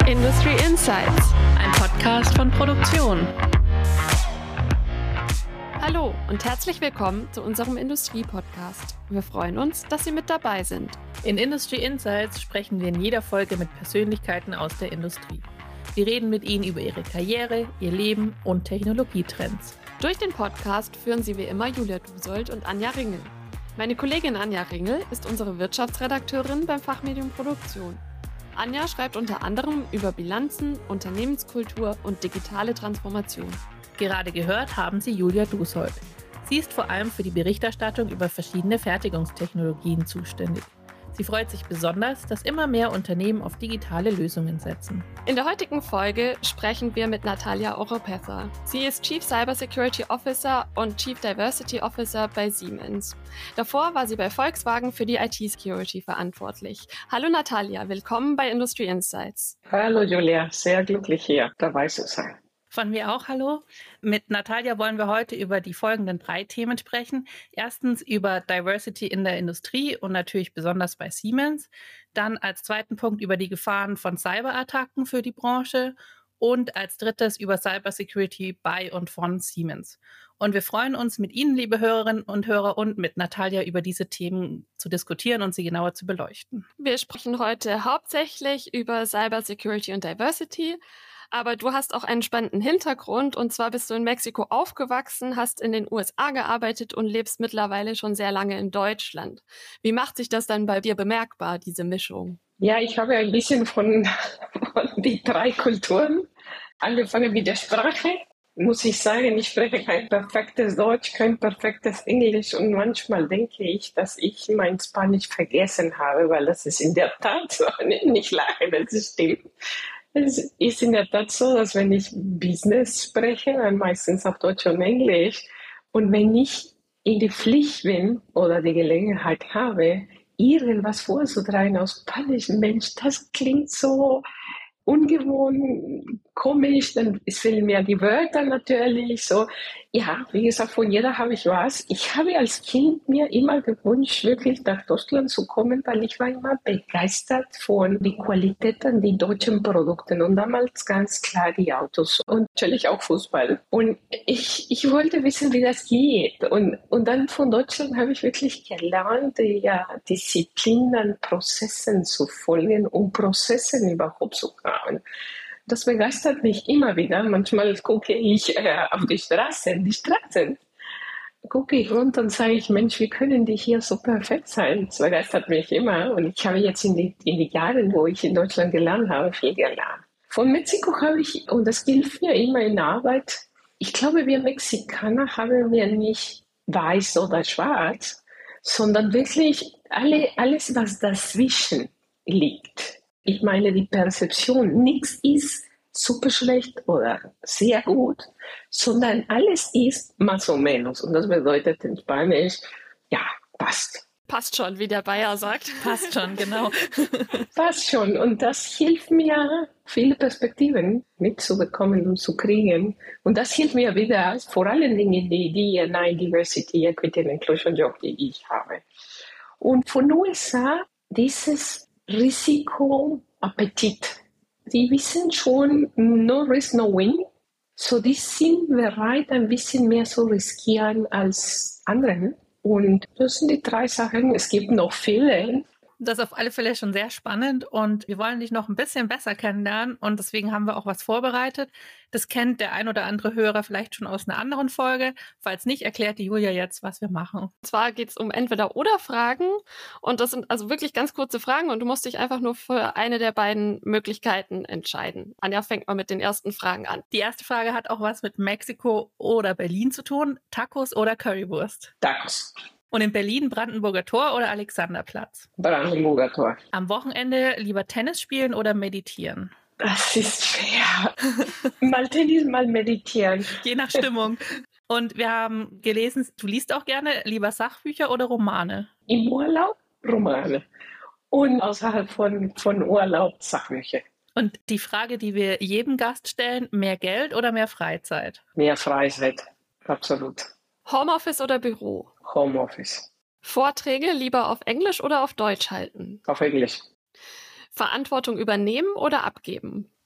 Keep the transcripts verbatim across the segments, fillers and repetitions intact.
Industry Insights, ein Podcast von Produktion. Hallo und herzlich willkommen zu unserem Industrie-Podcast. Wir freuen uns, dass Sie mit dabei sind. In Industry Insights sprechen wir in jeder Folge mit Persönlichkeiten aus der Industrie. Wir reden mit ihnen über ihre Karriere, ihr Leben und Technologietrends. Durch den Podcast führen Sie wie immer Julia Dusold und Anja Ringel. Meine Kollegin Anja Ringel ist unsere Wirtschaftsredakteurin beim Fachmedium Produktion. Anja schreibt unter anderem über Bilanzen, Unternehmenskultur und digitale Transformation. Gerade gehört haben Sie Julia Dusold. Sie ist vor allem für die Berichterstattung über verschiedene Fertigungstechnologien zuständig. Sie freut sich besonders, dass immer mehr Unternehmen auf digitale Lösungen setzen. In der heutigen Folge sprechen wir mit Natalia Oropesa. Sie ist Chief Cybersecurity Officer und Chief Diversity Officer bei Siemens. Davor war sie bei Volkswagen für die I T-Security verantwortlich. Hallo Natalia, willkommen bei Industry Insights. Hallo Julia, sehr glücklich hier dabei zu sein. Von mir auch hallo. Mit Natalia wollen wir heute über die folgenden drei Themen sprechen. Erstens über Diversity in der Industrie und natürlich besonders bei Siemens. Dann als zweiten Punkt über die Gefahren von Cyberattacken für die Branche. Und als drittes über Cybersecurity bei und von Siemens. Und wir freuen uns, mit Ihnen, liebe Hörerinnen und Hörer, und mit Natalia über diese Themen zu diskutieren und sie genauer zu beleuchten. Wir sprechen heute hauptsächlich über Cybersecurity und Diversity. Aber du hast auch einen spannenden Hintergrund, und zwar bist du in Mexiko aufgewachsen, hast in den U S A gearbeitet und lebst mittlerweile schon sehr lange in Deutschland. Wie macht sich das dann bei dir bemerkbar, diese Mischung? Ja, ich habe ein bisschen von, von die drei Kulturen angefangen mit der Sprache. Muss ich sagen, ich spreche kein perfektes Deutsch, kein perfektes Englisch, und manchmal denke ich, dass ich mein Spanisch vergessen habe, weil das ist in der Tat so, nicht lachen, das stimmt. Es ist in der Tat so, dass wenn ich Business spreche, dann meistens auf Deutsch und Englisch. Und wenn ich in die Pflicht bin oder die Gelegenheit habe, irgendwas vorzutragen aus Spanisch, Mensch, das klingt so ungewohnt, komisch, dann fehlen mir die Wörter natürlich. So, ja, wie gesagt, von jeder habe ich was. Ich habe als Kind mir immer gewünscht, wirklich nach Deutschland zu kommen, weil ich war immer begeistert von der Qualität an die deutschen Produkten und damals ganz klar die Autos und natürlich auch Fußball. Und ich, ich wollte wissen, wie das geht. Und, und dann von Deutschland habe ich wirklich gelernt, die ja, Disziplin an Prozessen zu folgen, um Prozessen überhaupt zu haben. Das begeistert mich immer wieder. Manchmal gucke ich äh, auf die Straßen, die Straßen. Gucke ich runter und sage ich, Mensch, wie können die hier so perfekt sein? Das begeistert mich immer. Und ich habe jetzt in den in die Jahren, wo ich in Deutschland gelernt habe, viel gelernt. Von Mexiko habe ich, und das gilt mir immer in der Arbeit, ich glaube, wir Mexikaner haben wir nicht weiß oder schwarz, sondern wirklich alle, alles, was dazwischen liegt. Ich meine, die Perzeption, nichts ist super schlecht oder sehr gut, sondern alles ist más o menos. Und das bedeutet in Spanisch, ja, passt. Passt schon, wie der Bayer sagt. Passt schon, genau. Passt schon. Und das hilft mir, viele Perspektiven mitzubekommen und zu kriegen. Und das hilft mir wieder, vor allen Dingen die D and I, Diversity, Equity and Inclusion Job, die ich habe. Und von U S A, dieses Risikoappetit. Die wissen schon, no risk, no win. So, die sind bereit, ein bisschen mehr zu riskieren als anderen. Und das sind die drei Sachen. Es gibt noch viele. Das ist auf alle Fälle schon sehr spannend, und wir wollen dich noch ein bisschen besser kennenlernen, und deswegen haben wir auch was vorbereitet. Das kennt der ein oder andere Hörer vielleicht schon aus einer anderen Folge. Falls nicht, erklärt die Julia jetzt, was wir machen. Und zwar geht es um Entweder-oder-Fragen, und das sind also wirklich ganz kurze Fragen, und du musst dich einfach nur für eine der beiden Möglichkeiten entscheiden. Anja fängt mal mit den ersten Fragen an. Die erste Frage hat auch was mit Mexiko oder Berlin zu tun. Tacos oder Currywurst? Tacos. Und in Berlin Brandenburger Tor oder Alexanderplatz? Brandenburger Tor. Am Wochenende lieber Tennis spielen oder meditieren? Das ist schwer. Mal Tennis, mal meditieren. Je nach Stimmung. Und wir haben gelesen, du liest auch gerne lieber Sachbücher oder Romane? Im Urlaub Romane. Und außerhalb von, von Urlaub Sachbücher. Und die Frage, die wir jedem Gast stellen, mehr Geld oder mehr Freizeit? Mehr Freizeit, absolut. Homeoffice oder Büro? Homeoffice. Vorträge lieber auf Englisch oder auf Deutsch halten? Auf Englisch. Verantwortung übernehmen oder abgeben?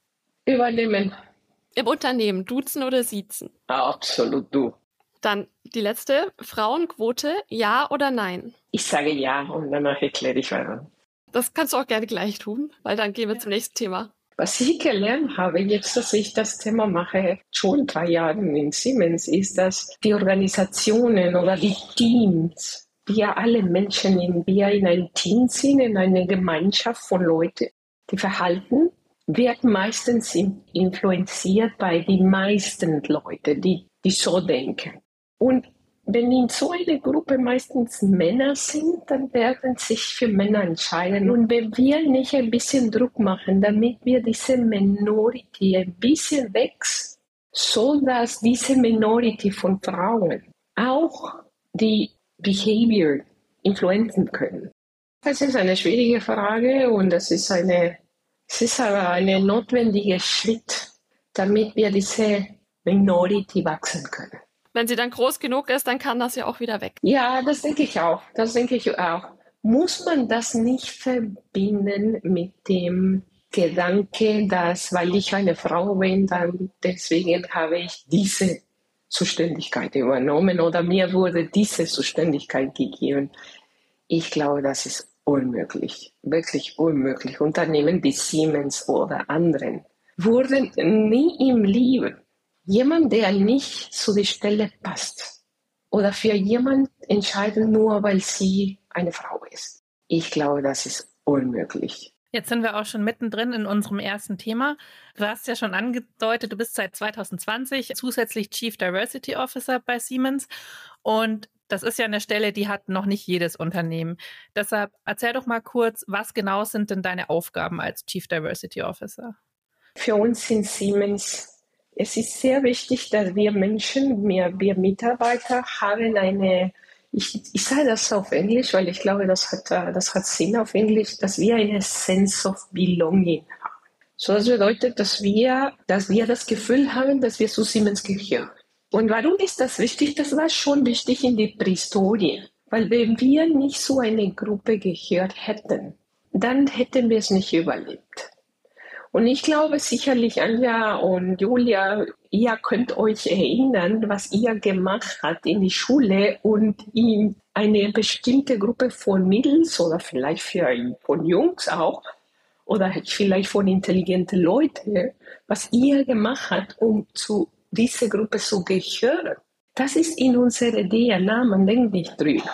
Übernehmen. Im Unternehmen, duzen oder siezen? Absolut du. Dann die letzte, Frauenquote, ja oder nein? Ich sage ja und danach erkläre ich warum. Das kannst du auch gerne gleich tun, weil dann gehen wir zum nächsten Thema. Was ich gelernt habe, jetzt, dass ich das Thema mache, schon drei Jahre in Siemens, ist, dass die Organisationen oder die Teams, wir alle Menschen, in, wir in einem Team sind, in einer Gemeinschaft von Leuten, die Verhalten wird meistens influenziert bei den meisten Leuten, die, die so denken. Und wenn in so einer Gruppe meistens Männer sind, dann werden sich für Männer entscheiden. Und wenn wir nicht ein bisschen Druck machen, damit wir diese Minority ein bisschen wächst, so dass diese Minority von Frauen auch die Behavior influenzen können. Das ist eine schwierige Frage und das ist eine, es ist aber ein notwendiger Schritt, damit wir diese Minority wachsen können. Wenn sie dann groß genug ist, dann kann das ja auch wieder weg. Ja, das denke ich auch. Das denke ich auch. Muss man das nicht verbinden mit dem Gedanke, dass, weil ich eine Frau bin, dann deswegen habe ich diese Zuständigkeit übernommen oder mir wurde diese Zuständigkeit gegeben. Ich glaube, das ist unmöglich, wirklich unmöglich. Unternehmen wie Siemens oder anderen wurden nie im Leben jemand, der nicht zu der Stelle passt oder für jemanden entscheiden, nur weil sie eine Frau ist. Ich glaube, das ist unmöglich. Jetzt sind wir auch schon mittendrin in unserem ersten Thema. Du hast ja schon angedeutet, du bist seit zwanzig zwanzig zusätzlich Chief Diversity Officer bei Siemens und das ist ja eine Stelle, die hat noch nicht jedes Unternehmen. Deshalb erzähl doch mal kurz, was genau sind denn deine Aufgaben als Chief Diversity Officer? Für uns in Siemens es ist sehr wichtig, dass wir Menschen, wir, wir Mitarbeiter haben eine, ich, ich sage das auf Englisch, weil ich glaube, das hat, das hat Sinn auf Englisch, dass wir eine Sense of Belonging haben. So, das bedeutet, dass wir, dass wir das Gefühl haben, dass wir zu Siemens gehören. Und warum ist das wichtig? Das war schon wichtig in der Prähistorie. Weil wenn wir nicht so eine Gruppe gehört hätten, dann hätten wir es nicht überlebt. Und ich glaube sicherlich, Anja und Julia, ihr könnt euch erinnern, was ihr gemacht habt in die Schule und in eine bestimmte Gruppe von Mädels oder vielleicht für, von Jungs auch oder vielleicht von intelligenten Leuten, was ihr gemacht habt, um zu dieser Gruppe zu gehören. Das ist in unserer D N A, man denkt nicht drüber.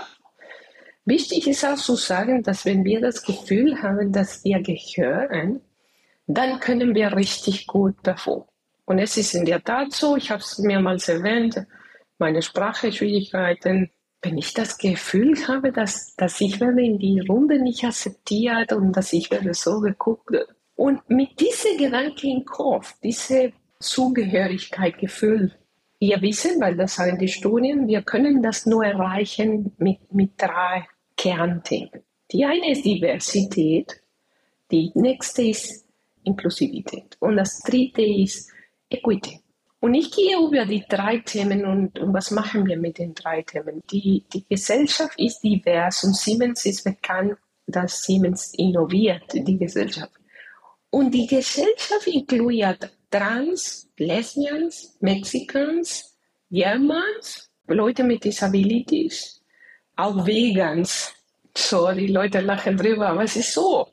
Wichtig ist auch zu sagen, dass wenn wir das Gefühl haben, dass wir gehören, dann können wir richtig gut performen. Und es ist in der Tat so, ich habe es mehrmals erwähnt, meine Sprachschwierigkeiten, wenn ich das Gefühl habe, dass, dass ich werde in die Runde nicht akzeptiert und dass ich werde so geguckt. Und mit diesem Gedanken im Kopf, diese Zugehörigkeit, Gefühl, wir wissen, weil das sagen die Studien, wir können das nur erreichen mit, mit drei Kernthemen. Die eine ist Diversität, die nächste ist Inklusivität und das dritte ist Equity. Und ich gehe über die drei Themen und, und was machen wir mit den drei Themen? Die, die Gesellschaft ist divers und Siemens ist bekannt, dass Siemens innoviert, die Gesellschaft. Und die Gesellschaft inkludiert Trans, Lesbians, Mexicans, Germans, Leute mit Disabilities, auch Vegans. So, die Leute lachen drüber, aber es ist so.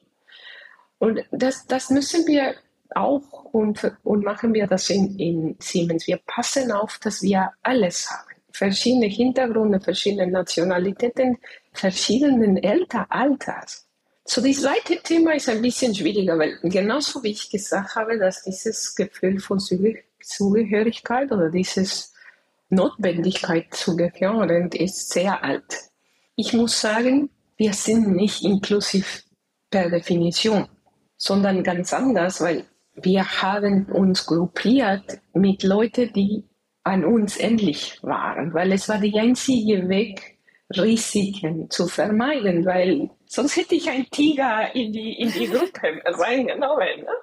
Und das, das müssen wir auch und, und machen wir das in, in Siemens. Wir passen auf, dass wir alles haben. Verschiedene Hintergründe, verschiedene Nationalitäten, verschiedenen Alters. So, das zweite Thema ist ein bisschen schwieriger, weil genauso wie ich gesagt habe, dass dieses Gefühl von Zugehörigkeit oder dieses Notwendigkeit zu gehören ist sehr alt. Ich muss sagen, wir sind nicht inklusiv per Definition, sondern ganz anders, weil wir haben uns gruppiert mit Leuten, die an uns ähnlich waren, weil es war der einzige Weg, Risiken zu vermeiden, weil sonst hätte ich einen Tiger in die, in die Gruppe reingenommen. Ne?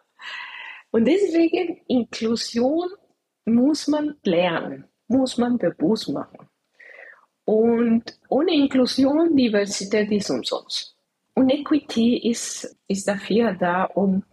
Und deswegen Inklusion muss man lernen, muss man bewusst machen. Und ohne Inklusion, Diversität ist umsonst. Und Equity ist, ist dafür da, um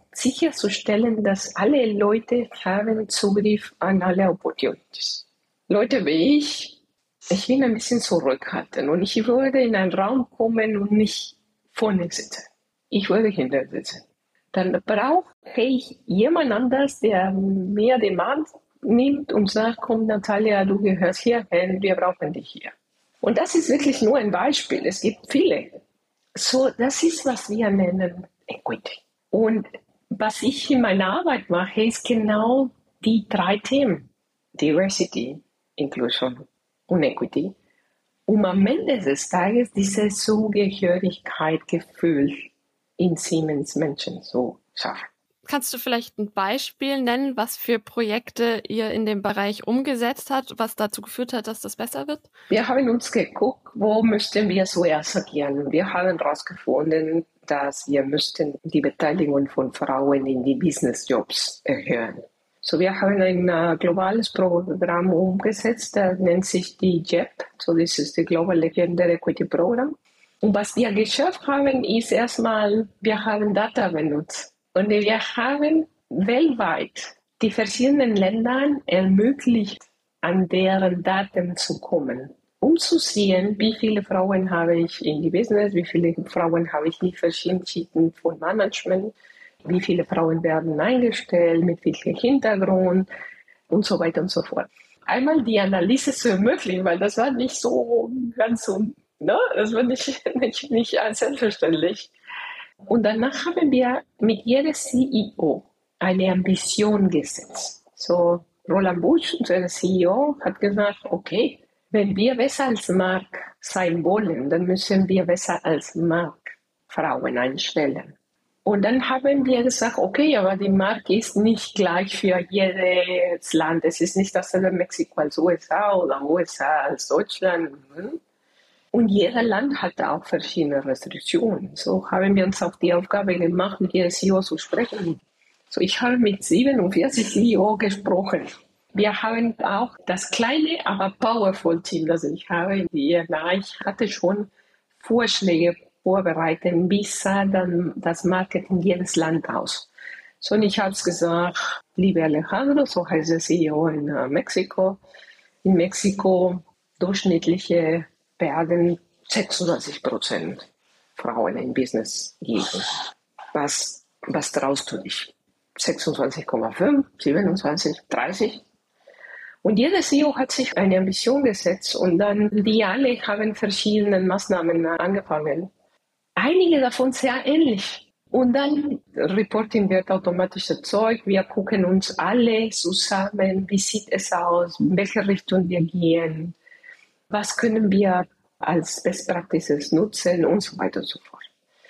sicherzustellen, dass alle Leute haben Zugriff an alle Opportunities. Leute wie ich, ich bin ein bisschen zurückhaltend und ich würde in einen Raum kommen und nicht vorne sitzen. Ich würde hinter sitzen. Dann brauche ich jemand anders, der mehr den Markt nimmt und sagt, komm Natalia, du gehörst hierhin, wir brauchen dich hier. Und das ist wirklich nur ein Beispiel, es gibt viele. So, das ist, was wir nennen Equity. Und was ich in meiner Arbeit mache, ist genau die drei Themen. Diversity, Inclusion und Equity. Um am Ende des Tages diese Zugehörigkeit, Gefühl in Siemens Menschen zu schaffen. Kannst du vielleicht ein Beispiel nennen, was für Projekte ihr in dem Bereich umgesetzt habt, was dazu geführt hat, dass das besser wird? Wir haben uns geguckt, wo müssten wir zuerst agieren. Wir haben herausgefunden, dass wir müssten die Beteiligung von Frauen in die Business-Jobs erhöhen. So, wir haben ein uh, globales Programm umgesetzt, das nennt sich die J E P, so das ist das Global Gender Equity Program. Und was wir geschafft haben, ist erstmal, wir haben Data benutzt. Und wir haben weltweit die verschiedenen Länder ermöglicht, an deren Daten zu kommen, um zu sehen, wie viele Frauen habe ich in die Business, wie viele Frauen habe ich in verschiedenen Schichten von Management, wie viele Frauen werden eingestellt, mit welchem Hintergrund und so weiter und so fort. Einmal die Analyse zu ermöglichen, weil das war nicht so ganz so, ne? Das war nicht, nicht, nicht selbstverständlich. Und danach haben wir mit jedem C E O eine Ambition gesetzt. So, Roland Busch, unser C E O, hat gesagt, okay, wenn wir besser als Markt sein wollen, dann müssen wir besser als Markt Frauen einstellen. Und dann haben wir gesagt, okay, aber die Markt ist nicht gleich für jedes Land. Es ist nicht dasselbe Mexiko als U S A oder U S A als Deutschland. Und jeder Land hat auch verschiedene Restriktionen. So haben wir uns auch die Aufgabe gemacht, mit jedem C E O zu sprechen. So, ich habe mit siebenundvierzig C E O gesprochen. Wir haben auch das kleine, aber powerful Team, das ich habe in die I N A. Ich hatte schon Vorschläge vorbereitet, wie sah dann das Marketing jedes Land aus. So, und ich habe es gesagt, liebe Alejandro, so heißt der C E O in uh, Mexiko. In Mexiko durchschnittliche werden sechsunddreißig Prozent Frauen im Business geben. Was, was traust du dich? sechsundzwanzig Komma fünf, siebenundzwanzig, dreißig? Und jeder C E O hat sich eine Ambition gesetzt und dann die alle haben verschiedene Maßnahmen angefangen. Einige davon sehr ähnlich. Und dann Reporting wird automatisch erzeugt. Wir gucken uns alle zusammen, wie sieht es aus, in welche Richtung wir gehen. Was können wir als Best Practices nutzen und so weiter und so fort.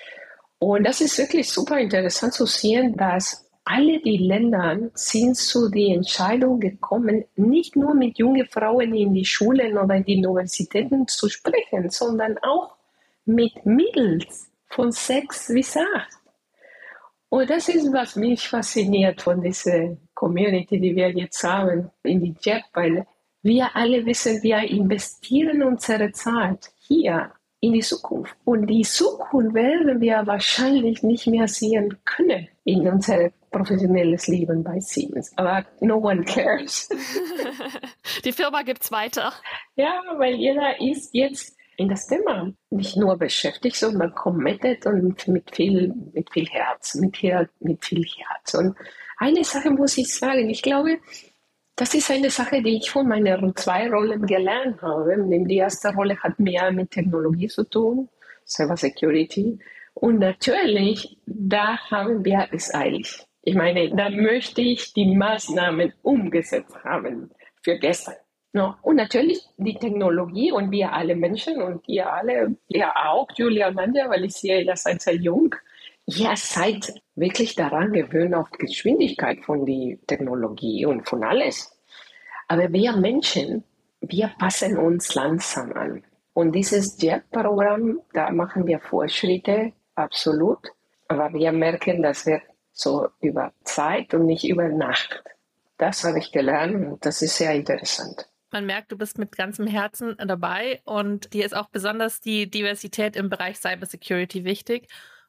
Und das ist wirklich super interessant zu sehen, dass alle die Länder sind zu der Entscheidung gekommen, nicht nur mit jungen Frauen in die Schulen oder in die Universitäten zu sprechen, sondern auch mit Mädels von sechs bis acht. Und das ist, was mich fasziniert von dieser Community, die wir jetzt haben in die J E P, weil wir alle wissen, wir investieren unsere Zeit hier in die Zukunft. Und die Zukunft werden wir wahrscheinlich nicht mehr sehen können in unser professionelles Leben bei Siemens. Aber no one cares. Die Firma gibt's weiter. Ja, weil jeder ist jetzt in das Thema nicht nur beschäftigt, sondern committed und mit viel, mit viel Herz, mit viel, mit viel Herz. Und eine Sache muss ich sagen, ich glaube, das ist eine Sache, die ich von meinen zwei Rollen gelernt habe. Die erste Rolle hat mehr mit Technologie zu tun, Cyber Security. Und natürlich, da haben wir es eilig. Ich meine, da möchte ich die Maßnahmen umgesetzt haben für gestern. No. Und natürlich die Technologie und wir alle Menschen und ihr alle, ja auch, Julia und Anja, weil ich sehe, ihr seid sehr jung. Ihr seid wirklich daran gewöhnt auf die Geschwindigkeit von der Technologie und von alles. Aber wir Menschen, wir passen uns langsam an. Und dieses J E P-Programm, da machen wir Fortschritte, absolut. Aber wir merken, das wird so über Zeit und nicht über Nacht. Das habe ich gelernt und das ist sehr interessant. Man merkt, du bist mit ganzem Herzen dabei und dir ist auch besonders die Diversität im Bereich Cybersecurity wichtig.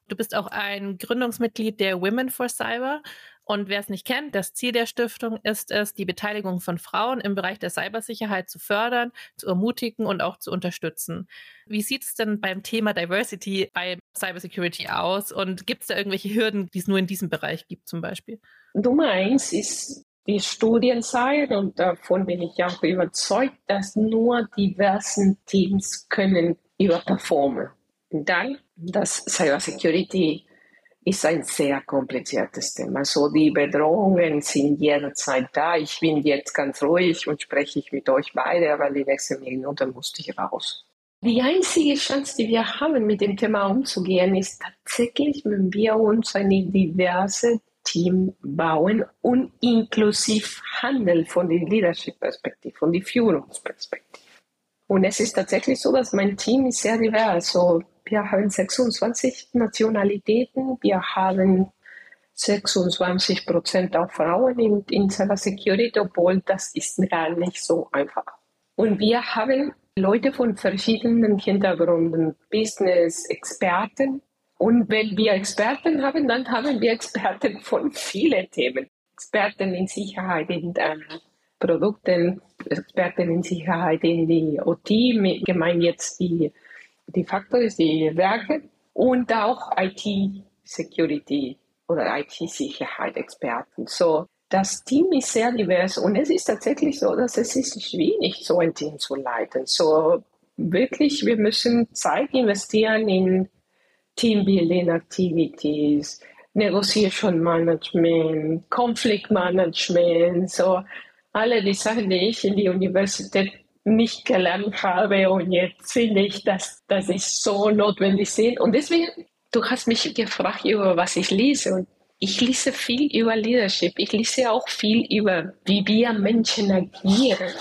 Du bist auch ein Gründungsmitglied der Women for Cyber. Und wer es nicht kennt, das Ziel der Stiftung ist es, die Beteiligung von Frauen im Bereich der Cybersicherheit zu fördern, zu ermutigen und auch zu unterstützen. Wie sieht es denn beim Thema Diversity bei Cybersecurity aus? Und gibt es da irgendwelche Hürden, die es nur in diesem Bereich gibt zum Beispiel? Nummer eins ist die Studienzeit und davon bin ich auch überzeugt, dass nur diversen Teams können überperformen. Dann, das Cybersecurity ist ein sehr kompliziertes Thema. Also die Bedrohungen sind jederzeit da. Ich bin jetzt ganz ruhig und spreche ich mit euch beide, aber die nächsten Minuten musste ich raus. Die einzige Chance, die wir haben, mit dem Thema umzugehen, ist tatsächlich, wenn wir uns eine diverse Team bauen und inklusiv handeln von der Leadership-Perspektive, von der Führungsperspektive. Und es ist tatsächlich so, dass mein Team ist sehr divers. Also wir haben sechsundzwanzig Nationalitäten, wir haben sechsundzwanzig Prozent auch Frauen in, in Cybersecurity, obwohl das ist gar nicht so einfach. Und wir haben Leute von verschiedenen Hintergründen, Business, Experten. Und wenn wir Experten haben, dann haben wir Experten von vielen Themen. Experten in Sicherheit, in äh, Produkten, Experten in Sicherheit in die O T, gemeint jetzt die Die Factories, die Werke und auch I T-Security oder I T-Sicherheit-Experten. So, das Team ist sehr divers und es ist tatsächlich so, dass es ist schwierig, so ein Team zu leiten. So, wirklich, wir müssen Zeit investieren in Teambuilding-Activities, Negotiation Management, Conflict Management, so alle die Sachen, die ich in die Universität nicht gelernt habe und jetzt finde ich, dass das ist so notwendig sind. Und deswegen, du hast mich gefragt, über was ich lese und ich lese viel über Leadership. Ich lese auch viel über, wie wir Menschen agieren.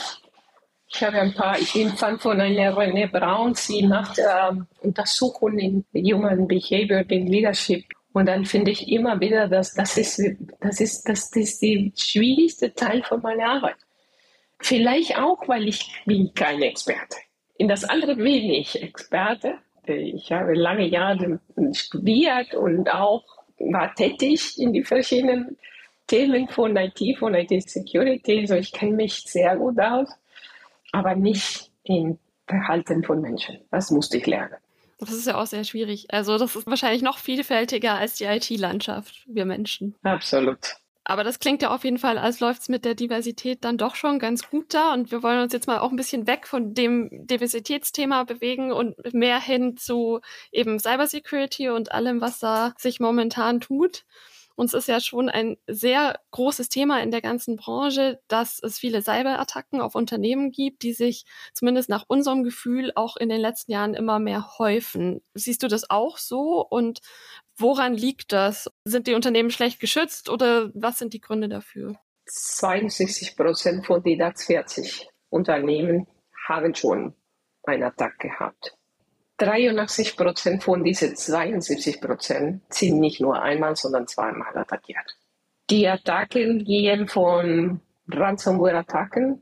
Ich habe ein paar, ich bin Fan von einer René Brown, sie macht äh, Untersuchungen in Human Behavior, in Leadership. Und dann finde ich immer wieder, dass das ist, das ist, das ist der schwierigste Teil von meiner Arbeit. Vielleicht auch, weil ich bin kein Experte. In das andere bin ich Experte. Ich habe lange Jahre studiert und auch war tätig in die verschiedenen Themen von I T, von I T-Security. Also ich kenne mich sehr gut aus, aber nicht im Verhalten von Menschen. Das musste ich lernen. Das ist ja auch sehr schwierig. Also das ist wahrscheinlich noch vielfältiger als die I T-Landschaft, wir Menschen. Absolut. Aber das klingt ja auf jeden Fall, als läuft es mit der Diversität dann doch schon ganz gut da. Und wir wollen uns jetzt mal auch ein bisschen weg von dem Diversitätsthema bewegen und mehr hin zu eben Cybersecurity und allem, was da sich momentan tut. Uns ist ja schon ein sehr großes Thema in der ganzen Branche, dass es viele Cyberattacken auf Unternehmen gibt, die sich zumindest nach unserem Gefühl auch in den letzten Jahren immer mehr häufen. Siehst du das auch so? Und woran liegt das? Sind die Unternehmen schlecht geschützt oder was sind die Gründe dafür? zweiundsechzig Prozent von den DAX vierzig Unternehmen haben schon einen Attack gehabt. dreiundachtzig Prozent von diesen zweiundsiebzig Prozent sind nicht nur einmal, sondern zweimal attackiert. Die Attacken gehen von Ransomware-Attacken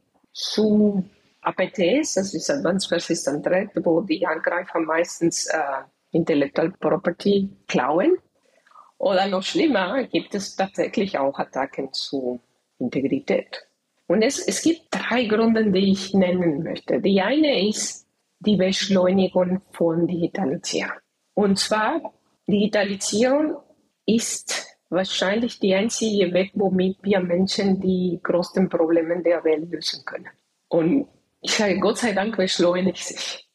zu A P Ts, das ist Advanced Persistent Threat, wo die Angreifer meistens äh, Intellectual Property klauen. Oder noch schlimmer, gibt es tatsächlich auch Attacken zu Integrität. Und es, es gibt drei Gründe, die ich nennen möchte. Die eine ist die Beschleunigung von Digitalisierung. Und zwar, Digitalisierung ist wahrscheinlich die einzige Weg, womit wir Menschen die größten Probleme der Welt lösen können. Und ich sage, Gott sei Dank beschleunigt sich.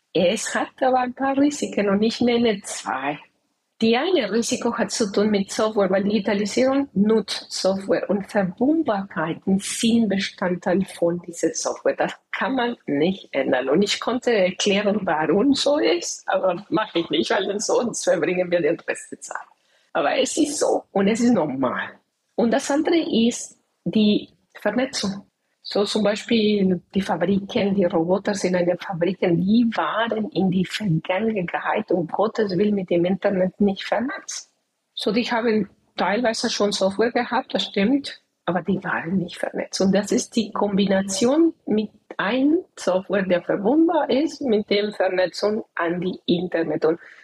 Es hat aber ein paar Risiken und ich nenne zwei. Die eine Risiko hat zu tun mit Software, weil Digitalisierung nutzt Software und Verwundbarkeiten sind Bestandteil von dieser Software. Das kann man nicht ändern. Und ich konnte erklären, warum so ist, aber mache ich nicht, weil sonst verbringen wir den Rest der Zeit. Aber es ist so und es ist normal. Und das andere ist die Vernetzung. So zum Beispiel die Fabriken, die Roboter sind in den Fabriken, die waren in die Vergangenheit um Gottes Willen mit dem Internet nicht vernetzt. So, die haben teilweise schon Software gehabt, das stimmt, aber die waren nicht vernetzt. Und das ist die Kombination mit einem Software, der verwundbar ist, mit der Vernetzung an die Internet. Und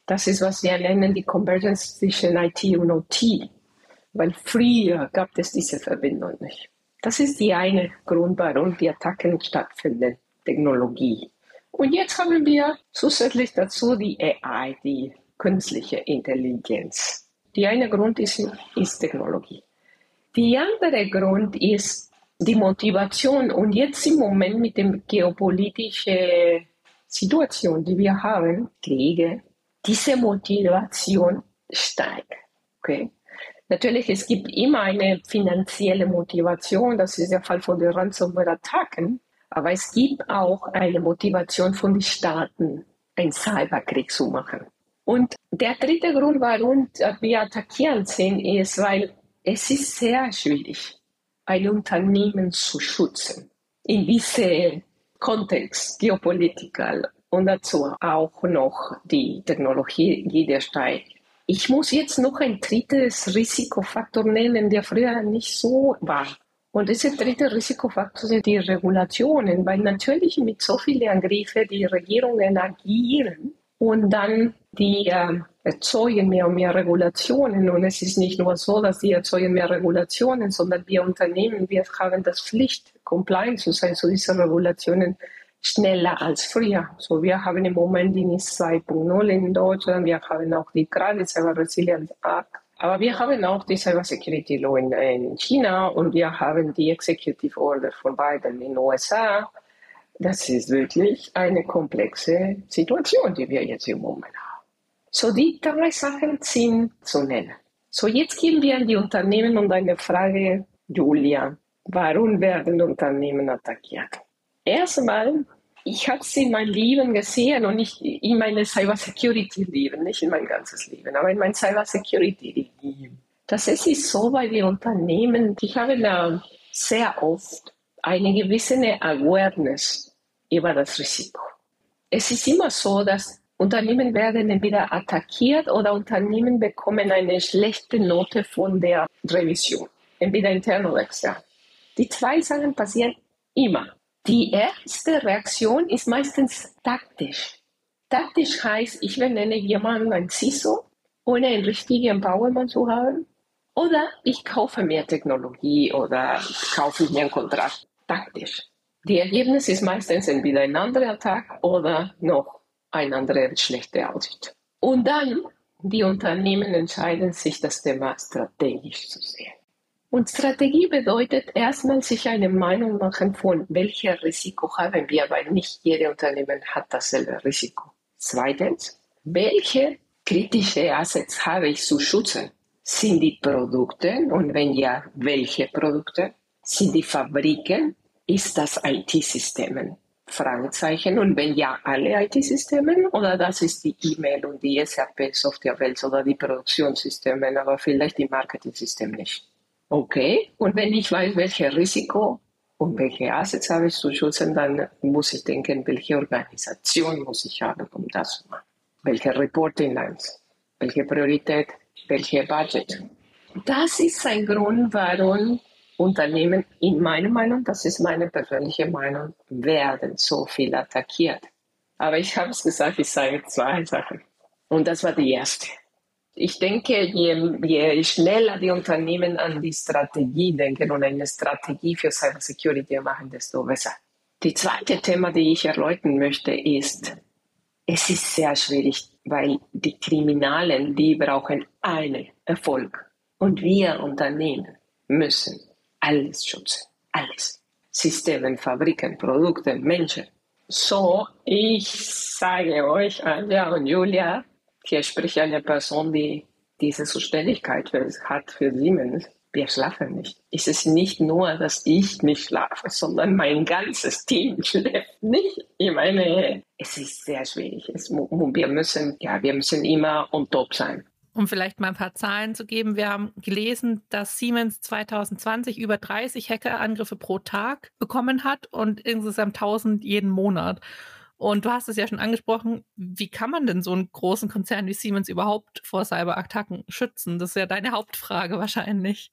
Das ist, was wir nennen, die Convergence zwischen I T und O T, weil früher gab es diese Verbindung nicht. Das ist der eine Grund, warum die Attacken stattfinden, Technologie. Und jetzt haben wir zusätzlich dazu die A I, die künstliche Intelligenz. Der eine Grund ist, ist Technologie. Der andere Grund ist die Motivation. Und jetzt im Moment mit der geopolitischen Situation, die wir haben, Kriege, diese Motivation steigt. Okay? Natürlich, es gibt immer eine finanzielle Motivation, das ist der Fall von den Ransomware-Attacken, aber es gibt auch eine Motivation von den Staaten, einen Cyberkrieg zu machen. Und der dritte Grund, warum wir attackieren sind, ist, weil es ist sehr schwierig, ein Unternehmen zu schützen in diesem Kontext, geopolitical. Und dazu auch noch die Technologie, die der steigt. Ich muss jetzt noch ein drittes Risikofaktor nennen, der früher nicht so war. Und dieser dritte Risikofaktor sind die Regulationen, weil natürlich mit so vielen Angriffen die Regierungen agieren und dann die äh, erzeugen mehr und mehr Regulationen. Und es ist nicht nur so, dass die erzeugen mehr Regulationen, sondern wir Unternehmen, wir haben das Pflicht, compliant zu sein zu diesen Regulationen, schneller als früher. So, wir haben im Moment die N I S zwei Punkt null in Deutschland, wir haben auch die gerade Cyber Resilience Act, aber wir haben auch die Cyber Security Law in, in China und wir haben die Executive Order von Biden in den U S A. Das ist wirklich eine komplexe Situation, die wir jetzt im Moment haben. So, die drei Sachen sind zu nennen. So, jetzt gehen wir an die Unternehmen und eine Frage, Julia, warum werden Unternehmen attackiert? Erstmal, ich habe es in meinem Leben gesehen und nicht in meinem Cybersecurity-Leben, nicht in mein ganzes Leben, aber in meinem Cybersecurity-Leben. Das ist so, weil die Unternehmen, die haben da sehr oft eine gewisse Awareness über das Risiko. Es ist immer so, dass Unternehmen werden entweder attackiert oder Unternehmen bekommen eine schlechte Note von der Revision, entweder intern oder extern. Die zwei Sachen passieren immer. Die erste Reaktion ist meistens taktisch. Taktisch heißt, ich benenne jemanden ein C I S O, ohne einen richtigen Empowerment zu haben. Oder ich kaufe mehr Technologie oder kaufe mir einen Kontrakt. Taktisch. Die Ergebnis ist meistens entweder ein anderer Attack oder noch ein anderer schlechter Audit. Und dann, die Unternehmen entscheiden sich, das Thema strategisch zu sehen. Und Strategie bedeutet erstmal sich eine Meinung machen von, welches Risiko haben wir, weil nicht jedes Unternehmen hat dasselbe Risiko. Zweitens, welche kritische Assets habe ich zu schützen? Sind die Produkte und wenn ja, welche Produkte? Sind die Fabriken? Ist das I T-Systeme? Fragezeichen. Und wenn ja, alle I T-Systeme oder das ist die E-Mail und die S A P-Softwarewelt oder die Produktionssysteme, aber vielleicht die Marketing-Systeme nicht. Okay, und wenn ich weiß, welches Risiko und welche Assets habe ich zu schützen, dann muss ich denken, welche Organisation muss ich haben, um das zu machen. Welche Reporting Lines, welche Priorität, welche Budget. Das ist ein Grund, warum Unternehmen, in meiner Meinung, das ist meine persönliche Meinung, werden so viel attackiert. Aber ich habe es gesagt, ich sage zwei Sachen. Und das war die erste. Ich denke, je, je schneller die Unternehmen an die Strategie denken und eine Strategie für Cybersecurity machen, desto besser. Die zweite Thema, die ich erläutern möchte, ist, es ist sehr schwierig, weil die Kriminellen, die brauchen einen Erfolg. Und wir Unternehmen müssen alles schützen. Alles. Systeme, Fabriken, Produkte, Menschen. So, ich sage euch, Anja und Julia, hier spricht eine Person, die diese Zuständigkeit hat für Siemens. Wir schlafen nicht. Es ist nicht nur, dass ich nicht schlafe, sondern mein ganzes Team schläft nicht. Ich meine, es ist sehr schwierig. Es, wir müssen, ja, wir müssen immer on top sein. Um vielleicht mal ein paar Zahlen zu geben, wir haben gelesen, dass Siemens zwanzig zwanzig über dreißig Hackerangriffe pro Tag bekommen hat und insgesamt tausend jeden Monat. Und du hast es ja schon angesprochen, wie kann man denn so einen großen Konzern wie Siemens überhaupt vor Cyberattacken schützen? Das ist ja deine Hauptfrage wahrscheinlich.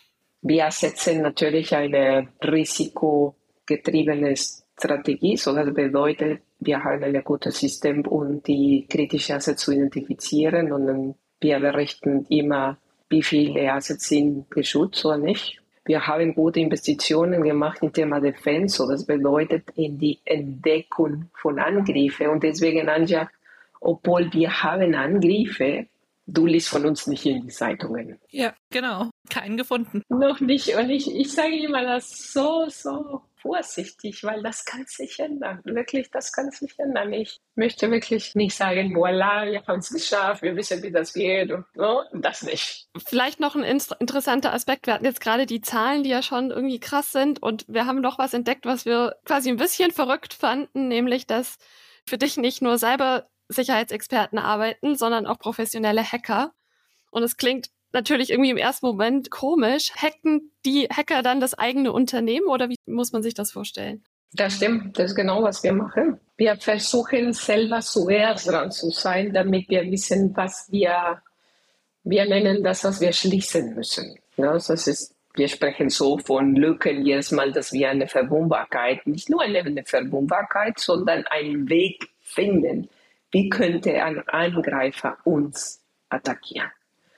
Wir setzen natürlich eine risikogetriebene Strategie. So, das bedeutet, wir haben ein gutes System, um die kritischen Assets zu identifizieren und dann wir berichten immer, wie viele Assets sind geschützt oder nicht. Wir haben gute Investitionen gemacht im Thema Defense, so das bedeutet in die Entdeckung von Angriffen. Und deswegen, Anja, obwohl wir haben Angriffe, du liest von uns nicht in die Zeitungen. Ja, genau. Keinen gefunden. Noch nicht. Und ich, ich sage immer das so, so vorsichtig, weil das kann sich ändern. Wirklich, das kann sich ändern. Ich möchte wirklich nicht sagen, voilà, wir haben es geschafft, wir wissen, wie das geht. Und no, das nicht. Vielleicht noch ein interessanter Aspekt. Wir hatten jetzt gerade die Zahlen, die ja schon irgendwie krass sind. Und wir haben noch was entdeckt, was wir quasi ein bisschen verrückt fanden, nämlich, dass für dich nicht nur Cybersicherheitsexperten arbeiten, sondern auch professionelle Hacker. Und es klingt natürlich irgendwie im ersten Moment komisch. Hacken die Hacker dann das eigene Unternehmen oder wie muss man sich das vorstellen? Das stimmt, das ist genau, was wir machen. Wir versuchen selber zuerst dran zu sein, damit wir wissen, was wir, wir nennen das, was wir schließen müssen. Ja, das ist, wir sprechen so von Lücken jedes Mal, dass wir eine Verwundbarkeit, nicht nur eine, eine Verwundbarkeit, sondern einen Weg finden. Wie könnte ein Angreifer uns attackieren?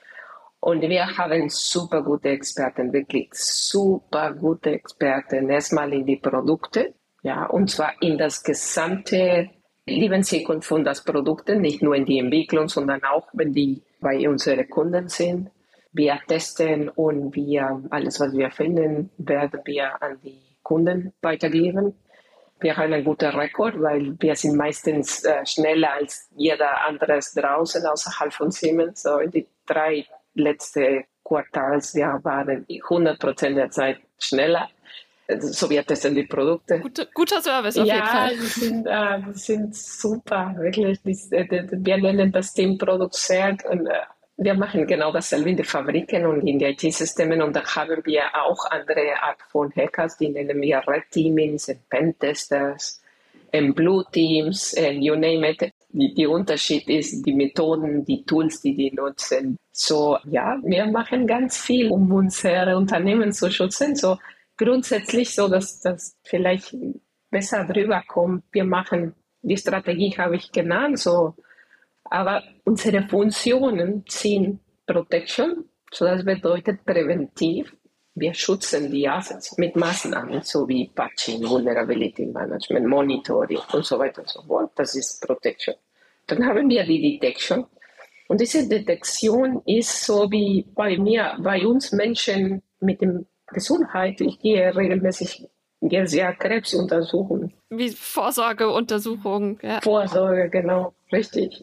Und wir haben super gute Experten, wirklich super gute Experten. Erstmal in die Produkte, ja, und zwar in das gesamte Lebenszyklus von das Produkte, nicht nur in die Entwicklung, sondern auch, wenn die bei unseren Kunden sind. Wir testen und wir, alles, was wir finden, werden wir an die Kunden weitergeben. Wir haben einen guten Rekord, weil wir sind meistens äh, schneller als jeder andere draußen außerhalb von Siemens. So in die drei letzte Quartals, wir waren hundert Prozent der Zeit schneller. So wir testen die Produkte. Gute, guter Service auf ja, jeden Fall. Ja, die sind, äh, die sind super, wirklich. Die, die, die, wir nennen das Team Product Cert und äh, wir machen genau dasselbe in den Fabriken und in den I T-Systemen und da haben wir auch andere Art von Hackers, die nennen wir Red Teamings, Pentesters, Blue Teams, you name it. Die, die Unterschied ist die Methoden, die Tools, die die nutzen. So, ja, wir machen ganz viel, um unsere Unternehmen zu schützen. So grundsätzlich so, dass das vielleicht besser drüber kommt. Wir machen, die Strategie habe ich genannt, so, aber unsere Funktionen sind Protection, so das bedeutet präventiv. Wir schützen die Assets mit Maßnahmen, so wie Patching, Vulnerability Management, Monitoring und so weiter und so fort. Das ist Protection. Dann haben wir die Detection. Und diese Detektion ist so wie bei mir, bei uns Menschen mit der Gesundheit. Ich gehe regelmäßig jedes Jahr Krebs untersuchen. Wie Vorsorgeuntersuchungen. Ja. Vorsorge, genau, richtig.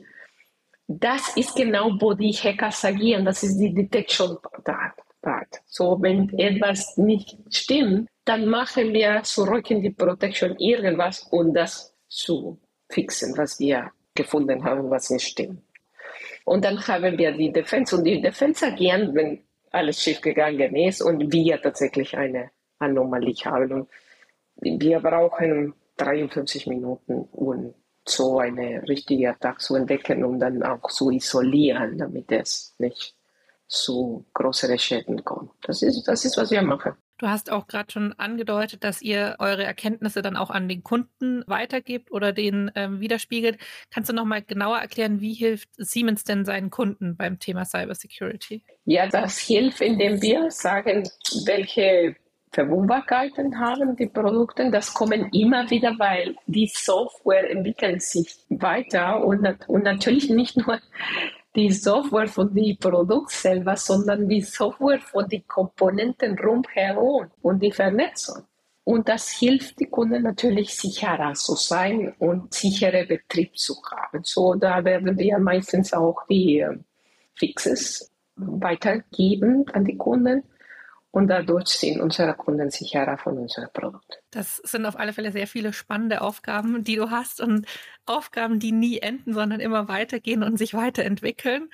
Das ist genau, wo die Hackers agieren. Das ist die Detection-Part. So, wenn etwas nicht stimmt, dann machen wir zurück in die Protection irgendwas, um das zu fixen, was wir gefunden haben, was nicht stimmt. Und dann haben wir die Defense und die Defense agieren, wenn alles schief gegangen ist und wir tatsächlich eine Anomalie haben. Und wir brauchen dreiundfünfzig Minuten, um so eine richtige Attacke zu entdecken und dann auch zu isolieren, damit es nicht zu größeren Schäden kommt. Das ist, das ist, was wir machen. Du hast auch gerade schon angedeutet, dass ihr eure Erkenntnisse dann auch an den Kunden weitergebt oder denen ähm, widerspiegelt. Kannst du noch mal genauer erklären, wie hilft Siemens denn seinen Kunden beim Thema Cybersecurity? Ja, das hilft, indem wir sagen, welche Verwundbarkeiten haben die Produkte. Das kommen immer wieder, weil die Software entwickelt sich weiter und, und natürlich nicht nur die Software von dem Produkt selber, sondern die Software von den Komponenten rundherum und die Vernetzung. Und das hilft den Kunden natürlich sicherer zu sein und sichere Betrieb zu haben. So, da werden wir meistens auch die äh, Fixes weitergeben an die Kunden. Und dadurch sind unsere Kunden sicherer von unserem Produkt. Das sind auf alle Fälle sehr viele spannende Aufgaben, die du hast und Aufgaben, die nie enden, sondern immer weitergehen und sich weiterentwickeln.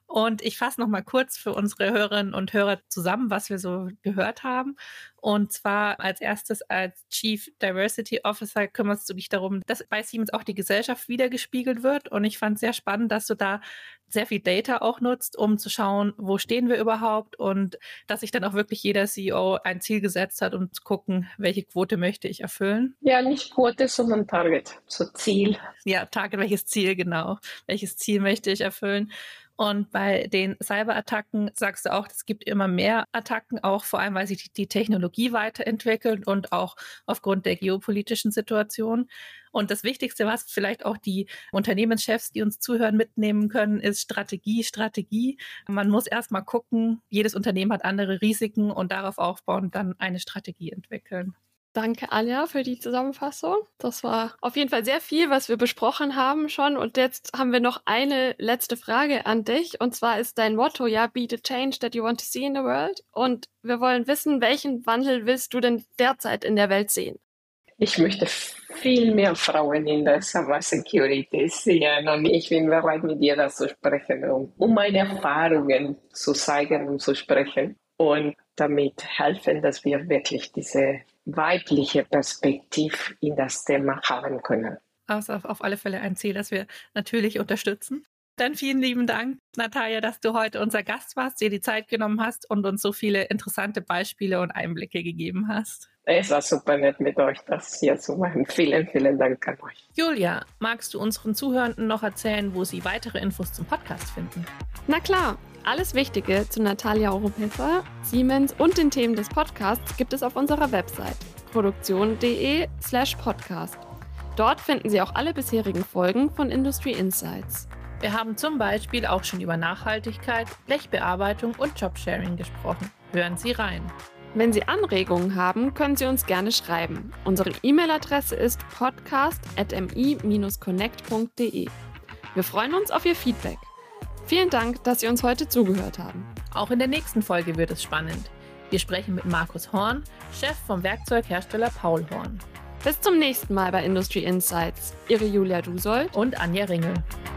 Und ich fasse noch mal kurz für unsere Hörerinnen und Hörer zusammen, was wir so gehört haben. Und zwar als erstes als Chief Diversity Officer kümmerst du dich darum, dass bei Siemens auch die Gesellschaft wiedergespiegelt wird. Und ich fand es sehr spannend, dass du da sehr viel Data auch nutzt, um zu schauen, wo stehen wir überhaupt und dass sich dann auch wirklich jeder C E O ein Ziel gesetzt hat, um zu gucken, welche Quote möchte ich erfüllen. Ja, nicht Quote, sondern Target, so Ziel. Ja, Target, welches Ziel, genau. Welches Ziel möchte ich erfüllen? Und bei den Cyberattacken sagst du auch, es gibt immer mehr Attacken, auch vor allem, weil sich die Technologie weiterentwickelt und auch aufgrund der geopolitischen Situation. Und das Wichtigste, was vielleicht auch die Unternehmenschefs, die uns zuhören, mitnehmen können, ist Strategie, Strategie. Man muss erstmal gucken, jedes Unternehmen hat andere Risiken und darauf aufbauen und dann eine Strategie entwickeln. Danke, Anja, für die Zusammenfassung. Das war auf jeden Fall sehr viel, was wir besprochen haben schon. Und jetzt haben wir noch eine letzte Frage an dich. Und zwar ist dein Motto ja, be the change that you want to see in the world. Und wir wollen wissen, welchen Wandel willst du denn derzeit in der Welt sehen? Ich möchte viel mehr Frauen in der Cybersecurity sehen und ich bin bereit, mit dir das zu sprechen, um, um meine Erfahrungen zu zeigen und zu sprechen und damit helfen, dass wir wirklich diese weibliche Perspektive in das Thema haben können. Also auf alle Fälle ein Ziel, das wir natürlich unterstützen. Dann vielen lieben Dank, Natalia, dass du heute unser Gast warst, dir die Zeit genommen hast und uns so viele interessante Beispiele und Einblicke gegeben hast. Es war super nett mit euch, das hier zu machen. Vielen, vielen Dank an euch. Julia, magst du unseren Zuhörenden noch erzählen, wo sie weitere Infos zum Podcast finden? Na klar, alles Wichtige zu Natalia Oropesa, Siemens und den Themen des Podcasts gibt es auf unserer Website produktion.de slash podcast. Dort finden Sie auch alle bisherigen Folgen von Industry Insights. Wir haben zum Beispiel auch schon über Nachhaltigkeit, Blechbearbeitung und Jobsharing gesprochen. Hören Sie rein. Wenn Sie Anregungen haben, können Sie uns gerne schreiben. Unsere E-Mail-Adresse ist podcast at m i dash connect punkt d e. Wir freuen uns auf Ihr Feedback. Vielen Dank, dass Sie uns heute zugehört haben. Auch in der nächsten Folge wird es spannend. Wir sprechen mit Markus Horn, Chef vom Werkzeughersteller Paul Horn. Bis zum nächsten Mal bei Industry Insights. Ihre Julia Dusold und Anja Ringel.